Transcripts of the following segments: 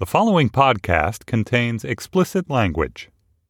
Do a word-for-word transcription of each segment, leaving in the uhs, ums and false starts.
The following podcast contains explicit language.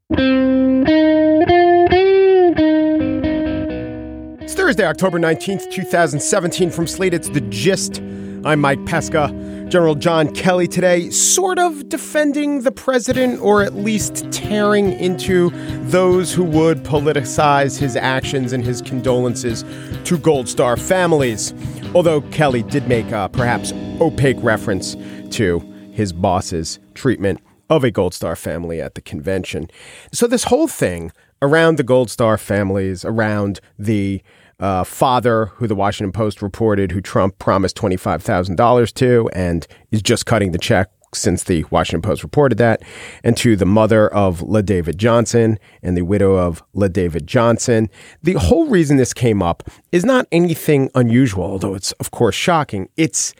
It's Thursday, October nineteenth, twenty seventeen. From Slate, it's The Gist. I'm Mike Pesca. General John Kelly today sort of defending the president, or at least tearing into those who would politicize his actions and his condolences to Gold Star families. Although Kelly did make a perhaps opaque reference to his boss's treatment of a Gold Star family at the convention. So this whole thing around the Gold Star families, around the uh, father who the Washington Post reported who Trump promised twenty-five thousand dollars to and is just cutting the check since the Washington Post reported that, and to the mother of LaDavid Johnson and the widow of LaDavid Johnson. The whole reason this came up is not anything unusual, although it's, of course, shocking. It's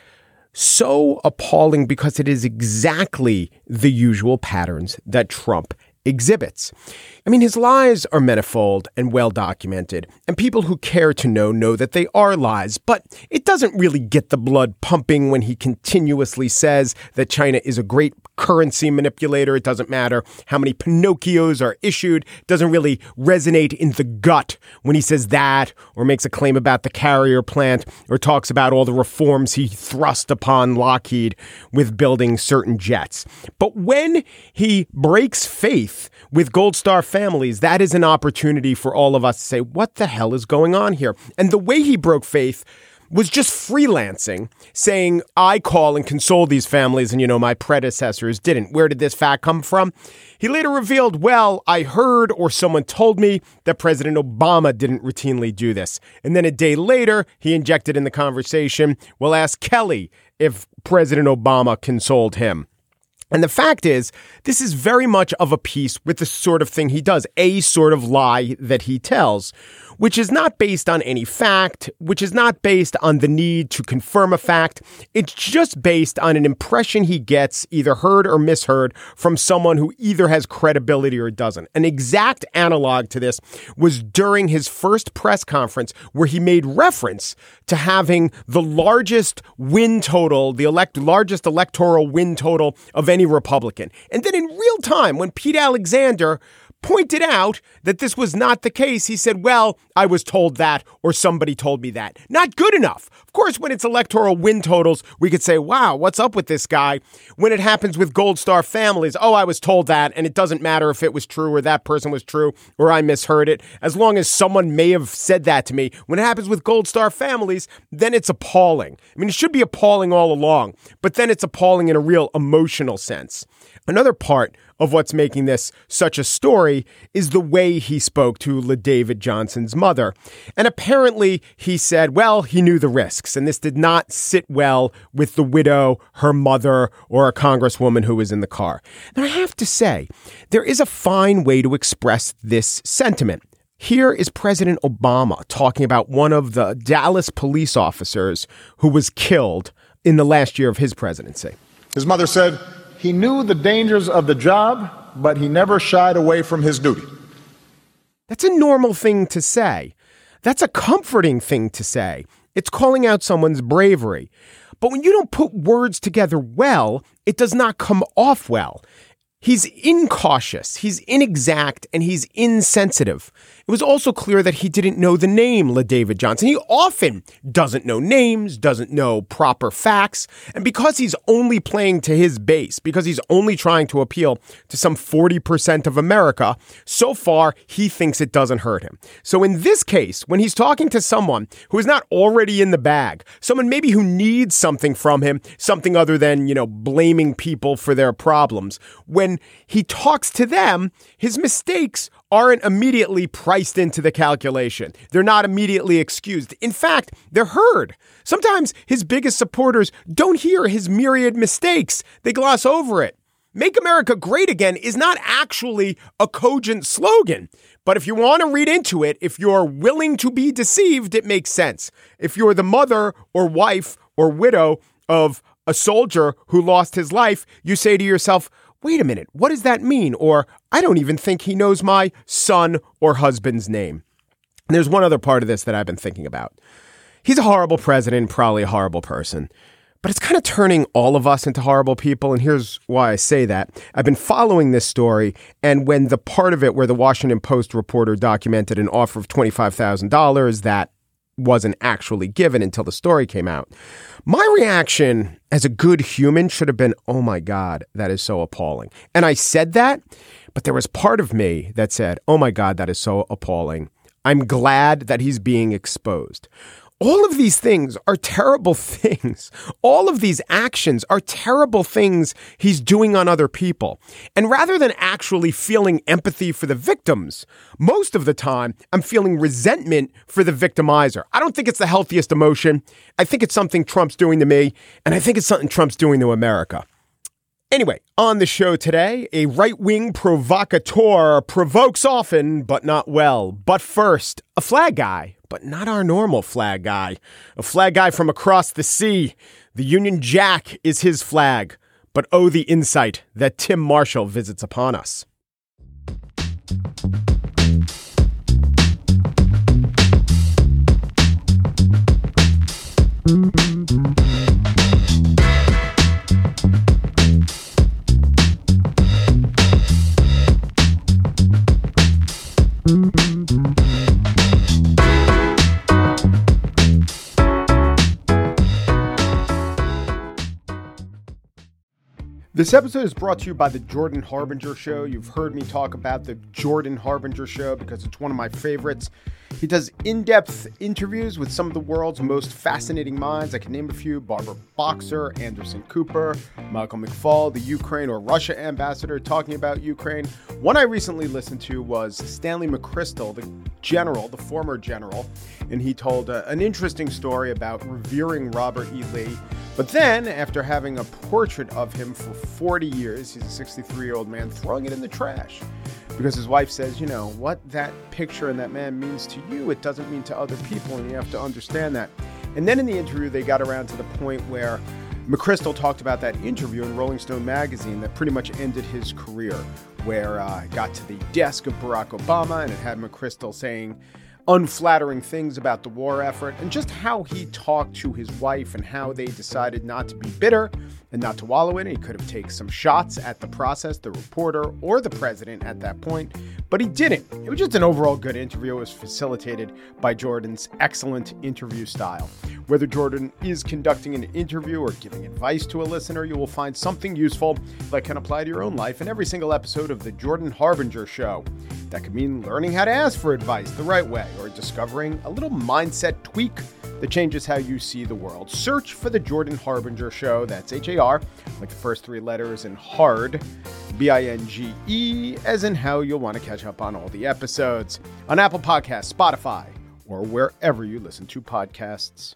so appalling because it is exactly the usual patterns that Trump exhibits. I mean, his lies are manifold and well documented, and people who care to know know that they are lies, but it doesn't really get the blood pumping when he continuously says that China is a great currency manipulator. It doesn't matter how many Pinocchios are issued. It doesn't really resonate in the gut when he says that, or makes a claim about the carrier plant, or talks about all the reforms he thrust upon Lockheed with building certain jets. But when he breaks faith with Gold Star families, that is an opportunity for all of us to say, what the hell is going on here? And the way he broke faith was just freelancing, saying, I call and console these families, and, you know, my predecessors didn't. Where did this fact come from? He later revealed, well, I heard or someone told me that President Obama didn't routinely do this. And then a day later, he injected in the conversation, well, ask Kelly if President Obama consoled him. And the fact is, this is very much of a piece with the sort of thing he does, a sort of lie that he tells, which is not based on any fact, which is not based on the need to confirm a fact. It's just based on an impression he gets, either heard or misheard, from someone who either has credibility or doesn't. An exact analog to this was during his first press conference, where he made reference to having the largest win total, the elect largest electoral win total of any Republican. And then in real time, when Pete Alexander pointed out that this was not the case, he said, well, I was told that, or somebody told me that. Not good enough. Of course, when it's electoral win totals, we could say, wow, what's up with this guy? When it happens with Gold Star families, oh, I was told that, and it doesn't matter if it was true or that person was true or I misheard it. As long as someone may have said that to me. When it happens with Gold Star families, then it's appalling. I mean, it should be appalling all along, but then it's appalling in a real emotional sense. Another part of what's making this such a story is the way he spoke to LaDavid Johnson's mother. And apparently he said, well, he knew the risks, and this did not sit well with the widow, her mother, or a congresswoman who was in the car. Now, I have to say, there is a fine way to express this sentiment. Here is President Obama talking about one of the Dallas police officers who was killed in the last year of his presidency. His mother said, he knew the dangers of the job, but he never shied away from his duty. That's a normal thing to say. That's a comforting thing to say. It's calling out someone's bravery. But when you don't put words together well, it does not come off well. He's incautious, he's inexact, and he's insensitive. It was also clear that he didn't know the name LaDavid Johnson. He often doesn't know names, doesn't know proper facts. And because he's only playing to his base, because he's only trying to appeal to some forty percent of America, so far he thinks it doesn't hurt him. So in this case, when he's talking to someone who is not already in the bag, someone maybe who needs something from him, something other than, you know, blaming people for their problems, when he talks to them, his mistakes aren't immediately priced into the calculation. They're not immediately excused. In fact, they're heard. Sometimes his biggest supporters don't hear his myriad mistakes. They gloss over it. Make America Great Again is not actually a cogent slogan. But if you want to read into it, if you're willing to be deceived, it makes sense. If you're the mother or wife or widow of a soldier who lost his life, you say to yourself, wait a minute, what does that mean? Or, I don't even think he knows my son or husband's name. And there's one other part of this that I've been thinking about. He's a horrible president, probably a horrible person. but it's kind of turning all of us into horrible people. And here's why I say that. I've been following this story, and when the part of it where the Washington Post reporter documented an offer of twenty-five thousand dollars that wasn't actually given until the story came out, my reaction as a good human should have been, oh my God, that is so appalling. And I said that, but there was part of me that said, oh my God, that is so appalling. I'm glad that he's being exposed. All of these things are terrible things. All of these actions are terrible things he's doing on other people. And rather than actually feeling empathy for the victims, most of the time, I'm feeling resentment for the victimizer. I don't think it's the healthiest emotion. I think it's something Trump's doing to me, and I think it's something Trump's doing to America. Anyway, on the show today, a right-wing provocateur provokes often, but not well. But first, a flag guy, but not our normal flag guy. A flag guy from across the sea. The Union Jack is his flag. But oh, the insight that Tim Marshall visits upon us. This episode is brought to you by the Jordan Harbinger Show. You've heard me talk about the Jordan Harbinger Show because it's one of my favorites. He does in-depth interviews with some of the world's most fascinating minds. I can name a few: Barbara Boxer, Anderson Cooper, Michael McFaul, the Ukraine or Russia ambassador talking about Ukraine. One I recently listened to was Stanley McChrystal, the general, the former general, and he told uh, an interesting story about revering Robert E. Lee. But then, after having a portrait of him for forty years, he's a sixty-three-year-old man, throwing it in the trash. Because his wife says, you know, what that picture and that man means to you, it doesn't mean to other people, and you have to understand that. And then in the interview, they got around to the point where McChrystal talked about that interview in Rolling Stone magazine that pretty much ended his career, where uh, it got to the desk of Barack Obama, and it had McChrystal saying unflattering things about the war effort, and just how he talked to his wife and how they decided not to be bitter and not to wallow in it. He could have taken some shots at the process, the reporter, or the president at that point, but he didn't. It was just an overall good interview. It was facilitated by Jordan's excellent interview style. Whether Jordan is conducting an interview or giving advice to a listener, you will find something useful that can apply to your own life in every single episode of the Jordan Harbinger Show. That could mean learning how to ask for advice the right way, or discovering a little mindset tweak that changes how you see the world. Search for the Jordan Harbinger Show. That's H A R, like the first three letters, and hard, B I N G E, as in how you'll want to catch up on all the episodes on Apple Podcasts, Spotify, or wherever you listen to podcasts.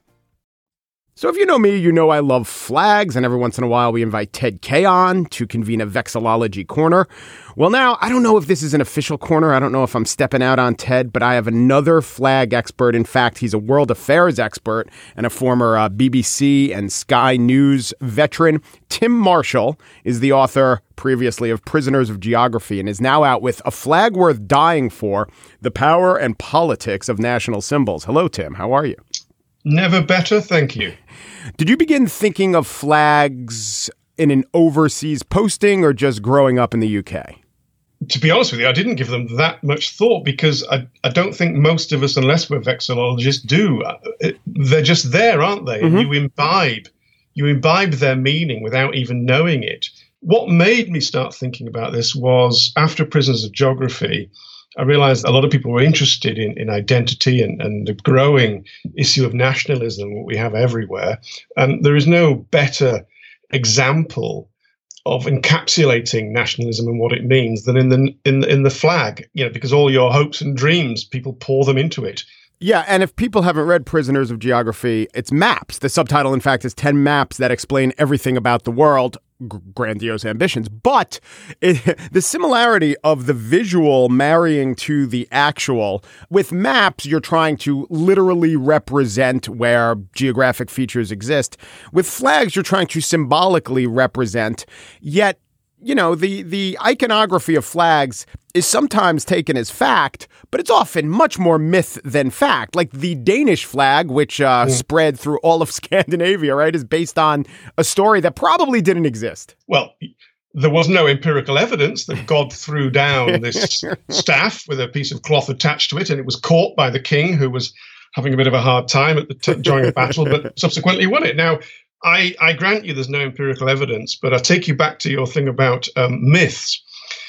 So if you know me, you know I love flags, and every once in a while we invite Ted Kaye on to convene a vexillology corner. Well, now, I don't know if this is an official corner. I don't know if I'm stepping out on Ted, but I have another flag expert. In fact, he's a world affairs expert and a former uh, B B C and Sky News veteran. Tim Marshall is the author previously of Prisoners of Geography and is now out with A Flag Worth Dying For: The Power and Politics of National Symbols. Hello, Tim. How are you? Never better, thank you. Did you begin thinking of flags in an overseas posting or just growing up in the U K? To be honest with you, I didn't give them that much thought because I, I don't think most of us, unless we're vexillologists, do. It, they're just there, aren't they? Mm-hmm. You imbibe, you imbibe their meaning without even knowing it. What made me start thinking about this was after Prisoners of Geography, I realized a lot of people were interested in, in identity and, and the growing issue of nationalism we have everywhere. And there is no better example of encapsulating nationalism and what it means than in the in the, in the flag, you know, because all your hopes and dreams, people pour them into it. Yeah, and if people haven't read Prisoners of Geography, it's maps. The subtitle, in fact, is ten maps that explain everything about the world. G- grandiose ambitions. But it, the similarity of the visual marrying to the actual, with maps, you're trying to literally represent where geographic features exist. With flags, you're trying to symbolically represent, yet you know, the, the iconography of flags is sometimes taken as fact, but it's often much more myth than fact. Like the Danish flag, which uh, mm. spread through all of Scandinavia, right, is based on a story that probably didn't exist. Well, there was no empirical evidence that God threw down this staff with a piece of cloth attached to it, and it was caught by the king, who was having a bit of a hard time at the t- during the battle, but subsequently won it. Now, I, I grant you there's no empirical evidence, but I take you back to your thing about um, myths.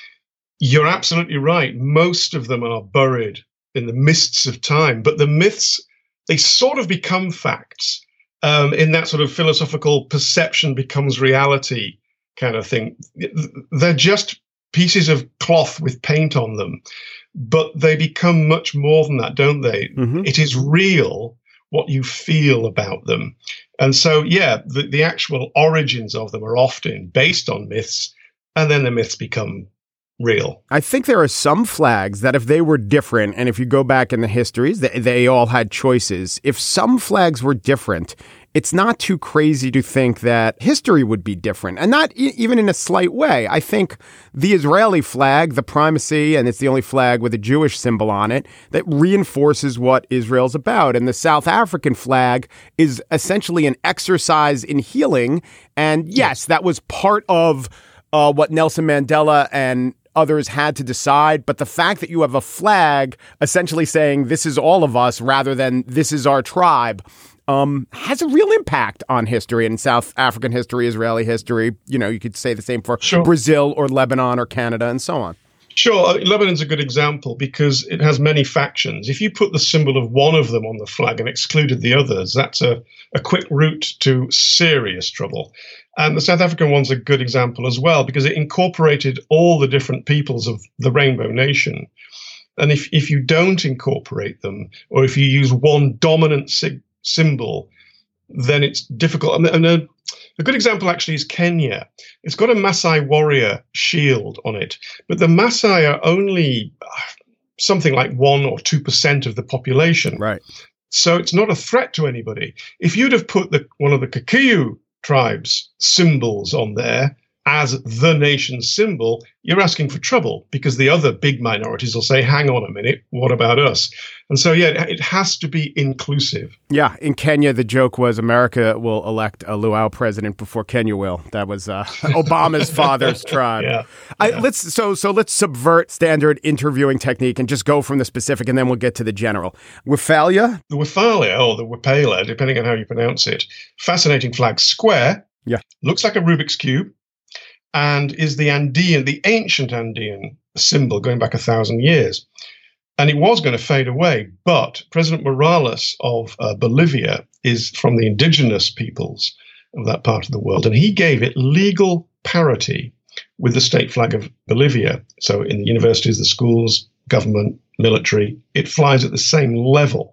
You're absolutely right. Most of them are buried in the mists of time, but the myths, they sort of become facts um, in that sort of philosophical perception becomes reality kind of thing. They're just pieces of cloth with paint on them, but they become much more than that, don't they? Mm-hmm. It is real what you feel about them. And so, yeah, the, the actual origins of them are often based on myths, and then the myths become real. I think there are some flags that if they were different, and if you go back in the histories, they, they all had choices. If some flags were different, it's not too crazy to think that history would be different, and not e- even in a slight way. I think the Israeli flag, the primacy, and it's the only flag with a Jewish symbol on it, that reinforces what Israel's about. And the South African flag is essentially an exercise in healing. And yes, that was part of uh, what Nelson Mandela and others had to decide. But the fact that you have a flag essentially saying this is all of us rather than this is our tribe Um, has a real impact on history, and South African history, Israeli history. You know, you could say the same for sure. Brazil or Lebanon or Canada and so on. Sure. Lebanon's a good example because it has many factions. If you put the symbol of one of them on the flag and excluded the others, that's a, a quick route to serious trouble. And the South African one's a good example as well because it incorporated all the different peoples of the Rainbow Nation. And if, if you don't incorporate them, or if you use one dominant sig- symbol, then it's difficult. And, and a, a good example actually is Kenya. It's got a Maasai warrior shield on it, but the Maasai are only something like one or two percent of the population. Right. So it's not a threat to anybody. If you'd have put the one of the Kikuyu tribes' symbols on there as the nation's symbol, you're asking for trouble because the other big minorities will say, hang on a minute, what about us? And so, yeah, it, it has to be inclusive. Yeah. In Kenya, the joke was America will elect a luau president before Kenya will. That was uh, Obama's father's tribe. Yeah. I, yeah. Let's so so let's subvert standard interviewing technique and just go from the specific, and then we'll get to the general. Wephalia? The Wephalia, or the Wepala, depending on how you pronounce it. Fascinating flag. Square. Yeah. Looks like a Rubik's Cube. And is the Andean, the ancient Andean symbol going back a thousand years. And it was going to fade away, but President Morales of uh, Bolivia is from the indigenous peoples of that part of the world, and he gave it legal parity with the state flag of Bolivia. So in the universities, the schools, government, military, it flies at the same level.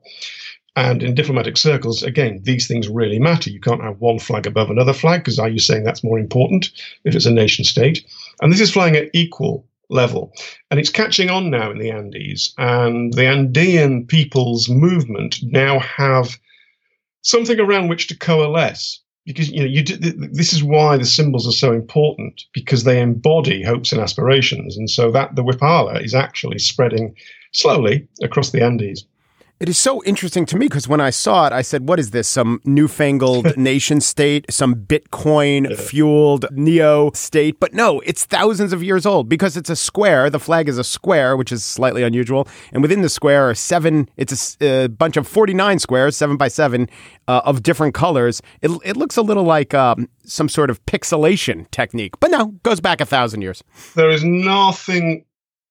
And in diplomatic circles, again, these things really matter. You can't have one flag above another flag, because are you saying that's more important if it's a nation state? And this is flying at equal level. And it's catching on now in the Andes. And the Andean people's movement now have something around which to coalesce. Because, you know, you do, this is why the symbols are so important, because they embody hopes and aspirations. And so that the Wepala is actually spreading slowly across the Andes. It is so interesting to me because when I saw it, I said, what is this? Some newfangled nation state, some Bitcoin-fueled neo state? But no, it's thousands of years old because it's a square. The flag is a square, which is slightly unusual. And within the square are seven, it's a, a bunch of forty-nine squares, seven by seven, uh, of different colors. It, it looks a little like um, some sort of pixelation technique. But no, goes back a thousand years. There is nothing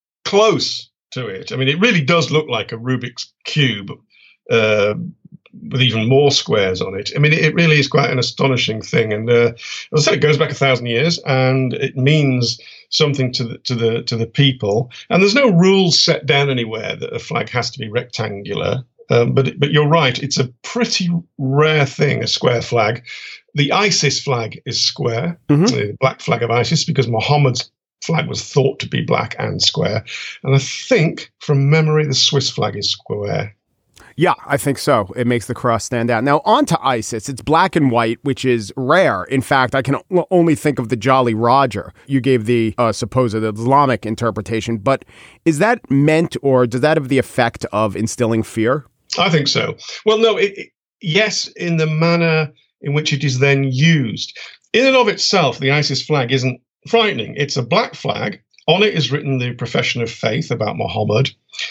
close to it. I mean, it really does look like a Rubik's Cube uh, with even more squares on it. I mean, it really is quite an astonishing thing. And uh, as I said, it goes back a thousand years, and it means something to the to the to the people. And there's no rules set down anywhere that a flag has to be rectangular. Um, but but you're right, it's a pretty rare thing, a square flag. The ISIS flag is square, mm-hmm. the black flag of ISIS, because Muhammad's flag was thought to be black and square. And I think, from memory, the Swiss flag is square. Yeah, I think so. It makes the cross stand out. Now, on to ISIS. It's black and white, which is rare. In fact, I can only think of the Jolly Roger. You gave the uh, supposed Islamic interpretation, but is that meant, or does that have the effect of instilling fear? I think so. Well, no, it, it, yes, in the manner in which it is then used. In and of itself, the ISIS flag isn't frightening. It's a black flag. On it is written the profession of faith about Muhammad.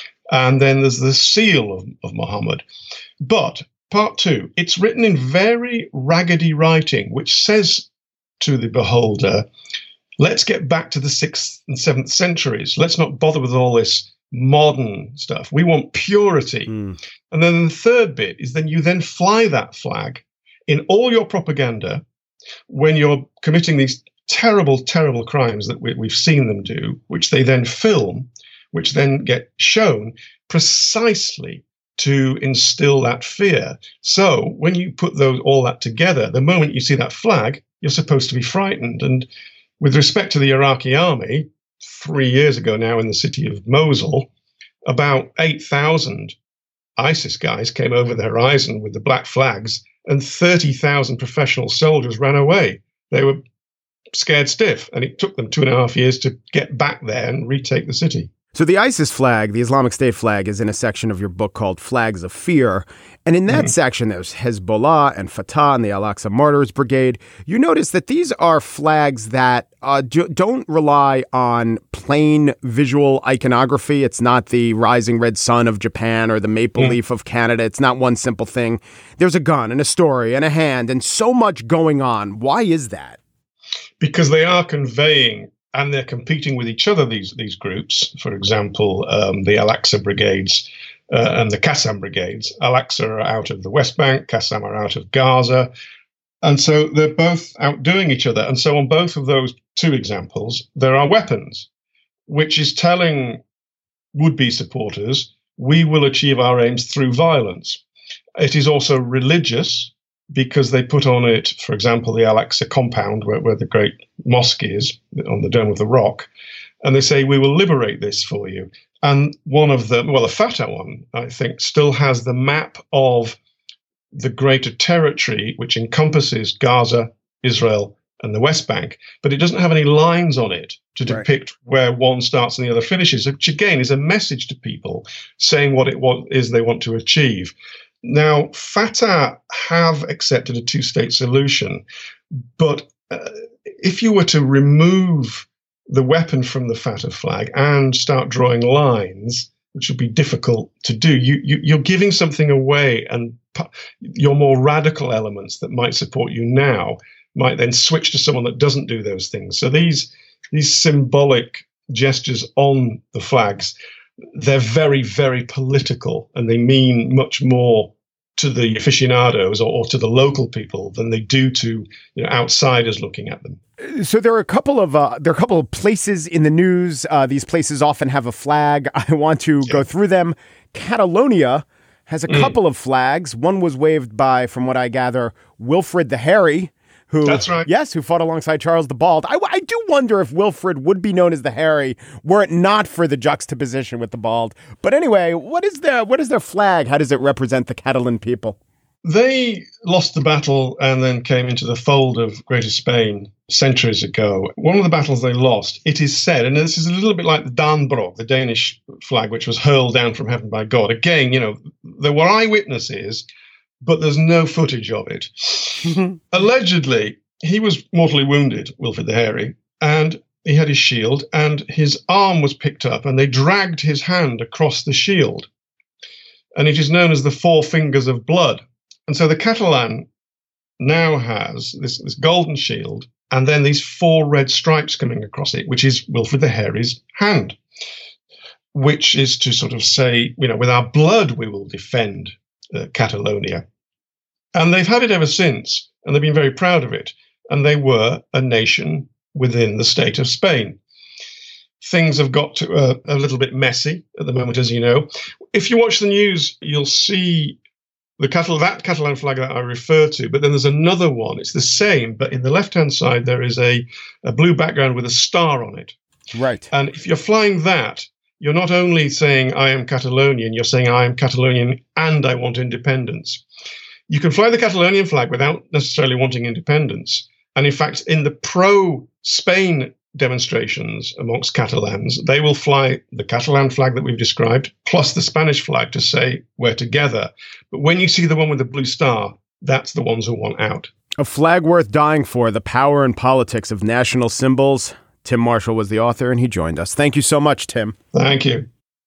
And then there's the seal of, of Muhammad. But part two, it's written in very raggedy writing, which says to the beholder, let's get back to the sixth and seventh centuries. Let's not bother with all this modern stuff. We want purity. Mm. And then the third bit is then you then fly that flag in all your propaganda when you're committing these terrible, terrible crimes that we, we've seen them do, which they then film, which then get shown precisely to instill that fear. So when you put those all that together, the moment you see that flag, you're supposed to be frightened. And with respect to the Iraqi army, three years ago now in the city of Mosul, about eight thousand ISIS guys came over the horizon with the black flags, and thirty thousand professional soldiers ran away. They were scared stiff, and it took them two and a half years to get back there and retake the city. So the ISIS flag, the Islamic State flag, is in a section of your book called Flags of Fear. And in that mm-hmm. section, there's Hezbollah and Fatah and the Al-Aqsa Martyrs Brigade. You notice that these are flags that uh, do, don't rely on plain visual iconography. It's not the rising red sun of Japan or the maple mm. leaf of Canada. It's not one simple thing. There's a gun and a story and a hand and so much going on. Why is that? Because they are conveying, and they're competing with each other, these these groups. For example, um, the Al-Aqsa brigades uh, and the Qassam brigades. Al-Aqsa are out of the West Bank, Qassam are out of Gaza. And so they're both outdoing each other. And so on both of those two examples, there are weapons, which is telling would-be supporters, we will achieve our aims through violence. It is also religious, because they put on it, for example, the Al-Aqsa compound, where, where the great mosque is, on the Dome of the Rock, and they say, we will liberate this for you. And one of them, well, the Fatah one, I think, still has the map of the greater territory, which encompasses Gaza, Israel, and the West Bank, but it doesn't have any lines on it to depict right. where one starts and the other finishes, which again is a message to people saying what it what is they want to achieve. Now, Fatah have accepted a two-state solution, but uh, if you were to remove the weapon from the Fatah flag and start drawing lines, which would be difficult to do, you, you, you're giving something away, and pu- your more radical elements that might support you now might then switch to someone that doesn't do those things. So these these symbolic gestures on the flags, they're very, very political, and they mean much more to the aficionados or, or to the local people than they do to, you know, outsiders looking at them. So there are a couple of uh, there are a couple of places in the news. Uh, these places often have a flag. I want to yeah. go through them. Catalonia has a mm. couple of flags. One was waved by, from what I gather, Wilfrid the Hairy, who, That's right. Yes, who fought alongside Charles the Bald. I, I do wonder if Wilfrid would be known as the Hairy were it not for the juxtaposition with the Bald. But anyway, what is their what is their flag? How does it represent the Catalan people? They lost the battle and then came into the fold of Greater Spain centuries ago. One of the battles they lost, it is said, and this is a little bit like the Dannebrog, the Danish flag, which was hurled down from heaven by God. Again, you know, there were eyewitnesses, but there's no footage of it. Allegedly, he was mortally wounded, Wilfrid the Hairy, and he had his shield, and his arm was picked up, and they dragged his hand across the shield. And it is known as the Four Fingers of Blood. And so the Catalan now has this, this golden shield, and then these four red stripes coming across it, which is Wilfrid the Hairy's hand, which is to sort of say, you know, with our blood we will defend uh, Catalonia. And they've had it ever since, and they've been very proud of it. And they were a nation within the state of Spain. Things have got to uh, a little bit messy at the moment, as you know. If you watch the news, you'll see the Catal- that Catalan flag that I refer to, but then there's another one. It's the same, but in the left-hand side, there is a, a blue background with a star on it. Right. And if you're flying that, you're not only saying I am Catalonian, you're saying I am Catalonian and I want independence. You can fly the Catalonian flag without necessarily wanting independence. And in fact, in the pro-Spain demonstrations amongst Catalans, they will fly the Catalan flag that we've described, plus the Spanish flag to say we're together. But when you see the one with the blue star, that's the ones who want out. A flag worth dying for, the power and politics of national symbols. Tim Marshall was the author, and he joined us. Thank you so much, Tim. Thank you.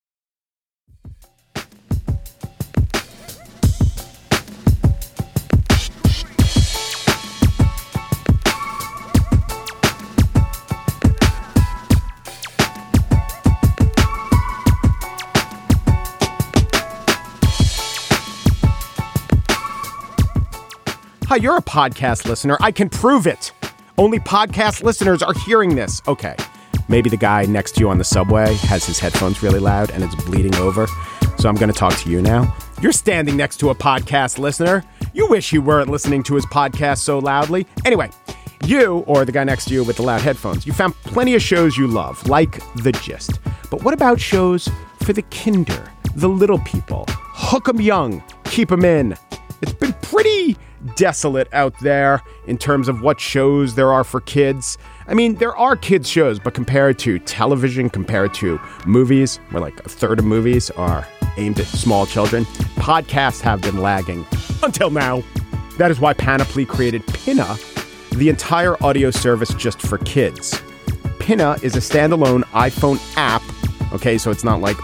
Hi, you're a podcast listener. I can prove it. Only podcast listeners are hearing this. Okay, maybe the guy next to you on the subway has his headphones really loud and it's bleeding over. So I'm going to talk to you now. You're standing next to a podcast listener. You wish you weren't listening to his podcast so loudly. Anyway, you, or the guy next to you with the loud headphones, you found plenty of shows you love, like The Gist. But what about shows for the kinder, the little people? Hook 'em young, keep 'em in. It's been pretty desolate out there in terms of what shows there are for kids. I mean, there are kids shows, but compared to television, compared to movies, where like a third of movies are aimed at small children, podcasts have been lagging until now. That is why Panoply created Pinna, the entire audio service just for kids. Pinna is a standalone iPhone app. Okay, so it's not like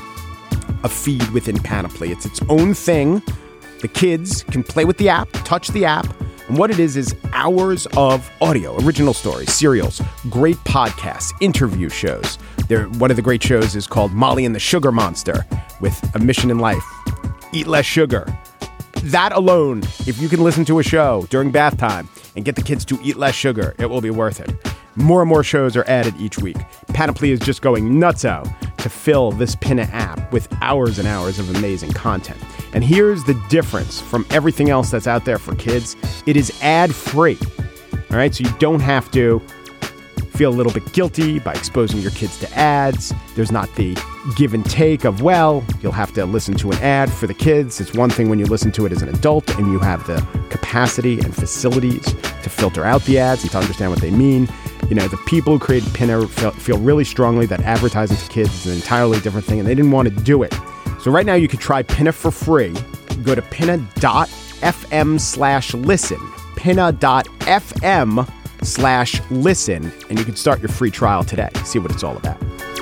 a feed within Panoply. It's its own thing. The kids can play with the app, touch the app, and what it is is hours of audio, original stories, serials, great podcasts, interview shows. They're, one of the great shows is called Molly and the Sugar Monster, with a mission in life: eat less sugar. That alone, if you can listen to a show during bath time and get the kids to eat less sugar, it will be worth it. More and more shows are added each week. Panoply is just going nutso to fill this Pinna app with hours and hours of amazing content. And here's the difference from everything else that's out there for kids. It is ad-free. All right, so you don't have to feel a little bit guilty by exposing your kids to ads. There's not the give and take of, well, you'll have to listen to an ad for the kids. It's one thing when you listen to it as an adult and you have the capacity and facilities to filter out the ads and to understand what they mean. You know, the people who created Pinna feel really strongly that advertising to kids is an entirely different thing, and they didn't want to do it. So right now you can try Pinna for free. Go to pinna.fm slash listen. Pinna.fm slash listen. And you can start your free trial today. See what it's all about.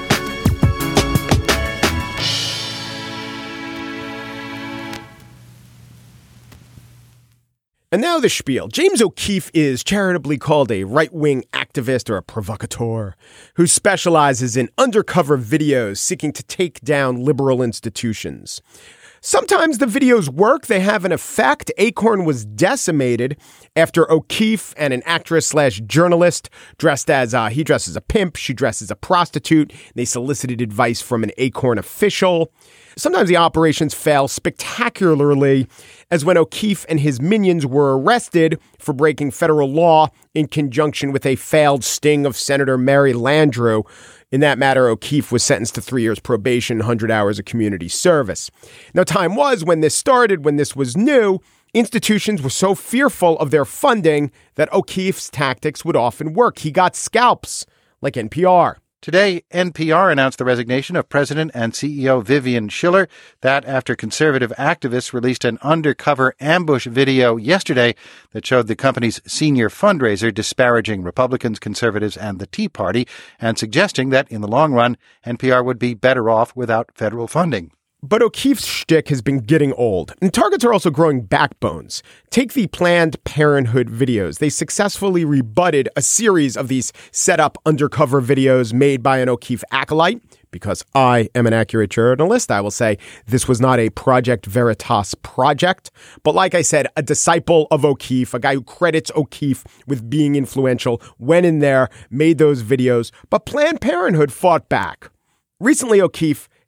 And now the spiel. James O'Keefe is charitably called a right-wing activist or a provocateur who specializes in undercover videos seeking to take down liberal institutions. Sometimes the videos work. They have an effect. Acorn was decimated after O'Keefe and an actress slash journalist dressed as, uh, he dressed as a pimp, she dressed as a prostitute. They solicited advice from an Acorn official. Sometimes the operations fail spectacularly, as when O'Keefe and his minions were arrested for breaking federal law in conjunction with a failed sting of Senator Mary Landrieu. In that matter, O'Keefe was sentenced to three years probation, one hundred hours of community service. Now, time was when this started, when this was new, institutions were so fearful of their funding that O'Keefe's tactics would often work. He got scalps, like N P R. Today, N P R announced the resignation of President and C E O Vivian Schiller. That after conservative activists released an undercover ambush video yesterday that showed the company's senior fundraiser disparaging Republicans, conservatives, and the Tea Party, and suggesting that in the long run, N P R would be better off without federal funding. But O'Keefe's shtick has been getting old, and targets are also growing backbones. Take the Planned Parenthood videos. They successfully rebutted a series of these set-up undercover videos made by an O'Keefe acolyte. Because I am an accurate journalist, I will say this was not a Project Veritas project. But like I said, a disciple of O'Keefe, a guy who credits O'Keefe with being influential, went in there, made those videos. But Planned Parenthood fought back. Recently, O'Keefe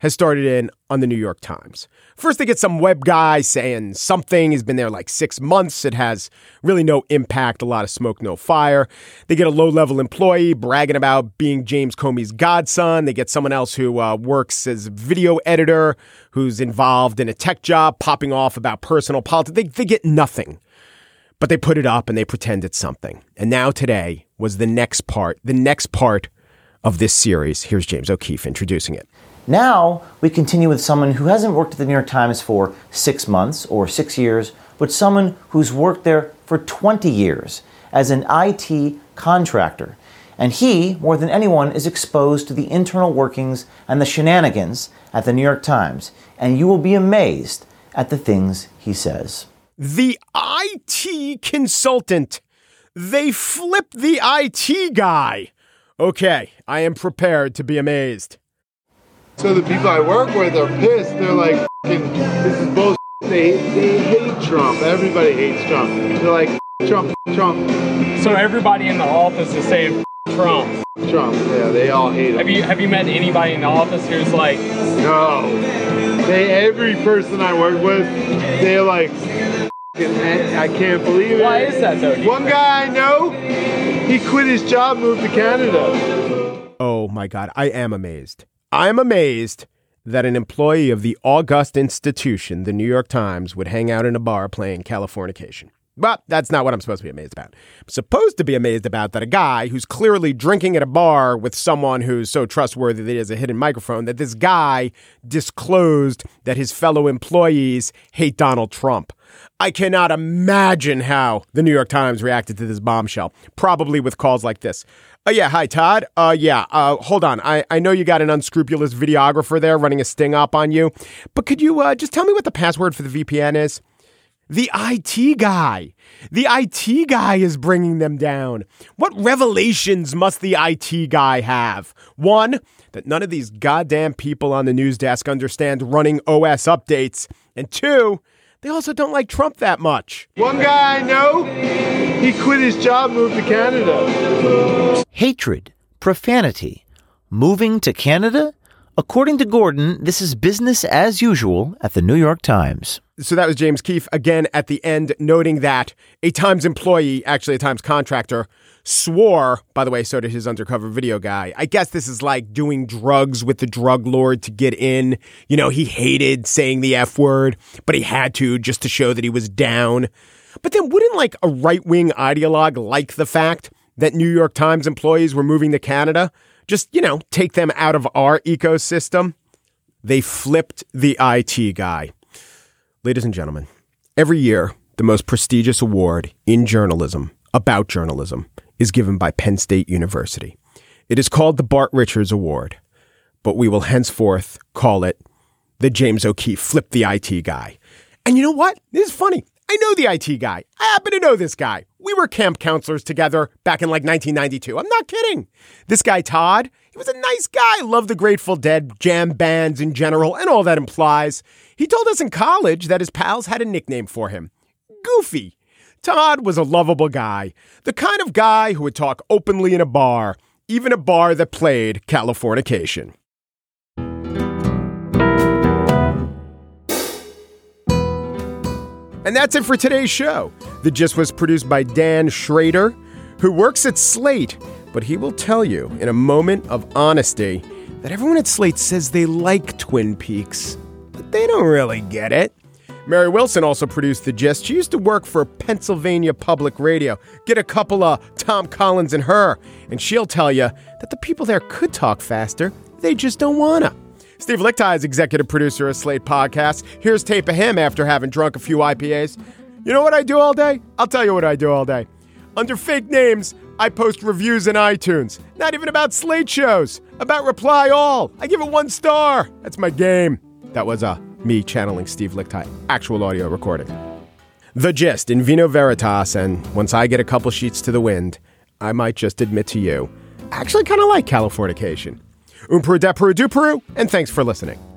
has started in on the New York Times. First, they get some web guy saying something. He's been there like six months. It has really no impact, a lot of smoke, no fire. They get a low-level employee bragging about being James Comey's godson. They get someone else who uh, works as a video editor, who's involved in a tech job, popping off about personal politics. They, they get nothing. But they put it up and they pretend it's something. And now today was the next part, the next part of this series. Here's James O'Keefe introducing it. Now we continue with someone who hasn't worked at the New York Times for six months or six years, but someone who's worked there for twenty years as an I T contractor. And he, more than anyone, is exposed to the internal workings and the shenanigans at the New York Times. And you will be amazed at the things he says. The I T consultant. They flipped the I T guy. Okay, I am prepared to be amazed. So the people I work with are pissed. They're like, this is bullshit. They, they hate Trump. Everybody hates Trump. They're like, Trump, Trump. So everybody in the office is saying Trump. Trump, yeah, they all hate him. Have you have you met anybody in the office who's like... No. They, every person I work with, they're like, I can't believe it. Why is that, though? One guy I know, he quit his job, moved to Canada. Oh, my God. I am amazed. I'm amazed that an employee of the august institution, the New York Times, would hang out in a bar playing Californication. But that's not what I'm supposed to be amazed about. I'm supposed to be amazed about that a guy who's clearly drinking at a bar with someone who's so trustworthy that he has a hidden microphone, that this guy disclosed that his fellow employees hate Donald Trump. I cannot imagine how the New York Times reacted to this bombshell, probably with calls like this. Oh, uh, yeah. Hi, Todd. Uh, yeah. Uh, hold on. I, I know you got an unscrupulous videographer there running a sting up on you, but could you uh, just tell me what the password for the V P N is? The I T guy. The I T guy is bringing them down. What revelations must the I T guy have? One, that none of these goddamn people on the news desk understand running O S updates. And two, they also don't like Trump that much. One guy I know, he quit his job, moved to Canada. Hatred, profanity, moving to Canada? According to Gordon, this is business as usual at the New York Times. So that was James Keefe, again at the end, noting that a Times employee, actually a Times contractor, swore, by the way, so did his undercover video guy. I guess this is like doing drugs with the drug lord to get in. You know, he hated saying the F word, but he had to just to show that he was down. But then wouldn't like a right-wing ideologue like the fact that New York Times employees were moving to Canada? Just, you know, take them out of our ecosystem. They flipped the I T guy. Ladies and gentlemen, every year, the most prestigious award in journalism, about journalism, is given by Penn State University. It is called the Bart Richards Award, but we will henceforth call it the James O'Keefe Flip the I T Guy. And you know what? This is funny. I know the I T guy. I happen to know this guy. We were camp counselors together back in like nineteen ninety-two. I'm not kidding. This guy, Todd, he was a nice guy. Loved the Grateful Dead, jam bands in general, and all that implies. He told us in college that his pals had a nickname for him. Goofy. Todd was a lovable guy. The kind of guy who would talk openly in a bar, even a bar that played Californication. And that's it for today's show. The Gist was produced by Dan Schrader, who works at Slate, but he will tell you in a moment of honesty that everyone at Slate says they like Twin Peaks, but they don't really get it. Mary Wilson also produced The Gist. She used to work for Pennsylvania Public Radio. Get a couple of Tom Collins and her, and she'll tell you that the people there could talk faster. They just don't wanna. Steve Lickteig is executive producer of Slate Podcasts. Here's tape of him after having drunk a few I P As. You know what I do all day? I'll tell you what I do all day. Under fake names, I post reviews in iTunes. Not even about Slate shows. About Reply All. I give it one star. That's my game. That was uh, me channeling Steve Lickteig. Actual audio recording. The Gist in Vino Veritas, and once I get a couple sheets to the wind, I might just admit to you, I actually kind of like Californication. Um Peru, de Peru, du Peru, and thanks for listening.